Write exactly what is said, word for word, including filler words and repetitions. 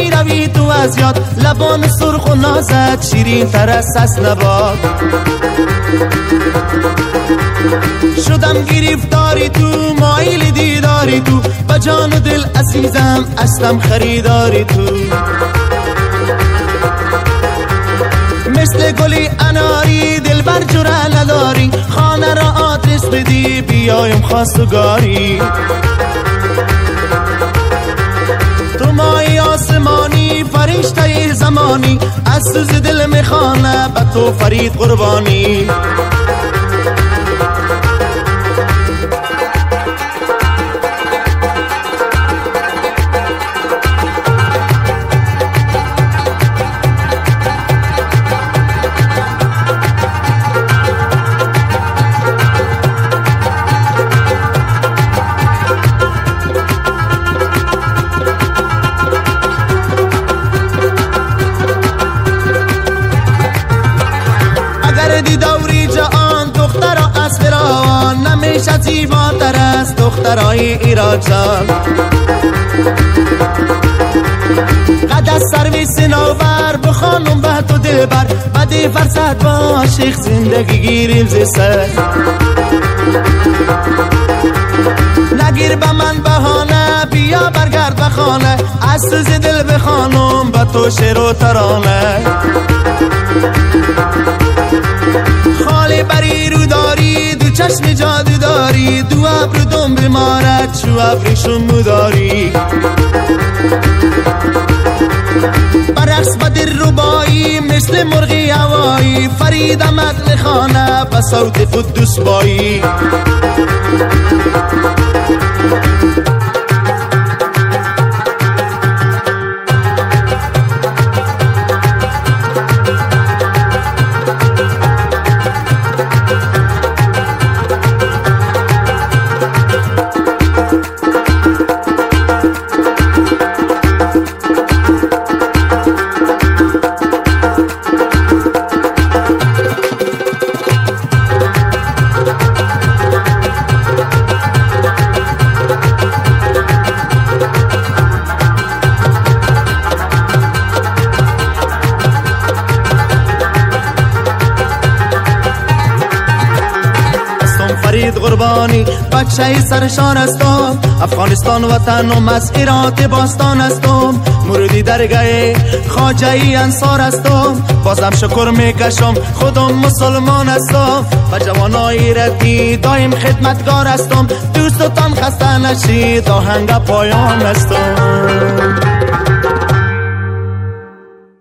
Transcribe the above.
می روی تو از یاد، لبان سرخ و نازت شیرین تر از نباد. شدم گرفتاری تو، مایل دیداری تو، با جان و دل عزیزم اصلم خریداری تو. مثل گلی اناری دل بر جره نداری، خانه را آدرس بدی بیایم خواستگاری. تو مای آسمانی فرشته زمانی، از سوز دل میخانه به تو فرید قربانی. دی دوری جهان دخترا از فراوان، نمیشه زیباتر از دخترای ایران جان. قد از سرویس نوبر به خانم به تو دلبر، بدی فرصت با عاشق زندگی گیریم ز سر. نگیر به من بهانه بیا برگرد به خانه، از سوز دل به خانم به تو شعر و ترانه. خاله بری رو داری دو چشم جادو داری، دو ابرو دم بمارد چو ابریشم مداری. برقص با در ربایی مثل مرغی هوایی، فرید آمد خانه با صوت قدوس بایی. فرید قربانی بچه سرشار هستم، افغانستان وطن و مسیرات باستان هستم. موردی درگاه خواجه انصار هستم، بازم شکر میکشم خودم مسلمان هستم. و جوانای ردی دایم خدمتگار هستم، دوستتان خسته نشید آهنگ پایان هستم.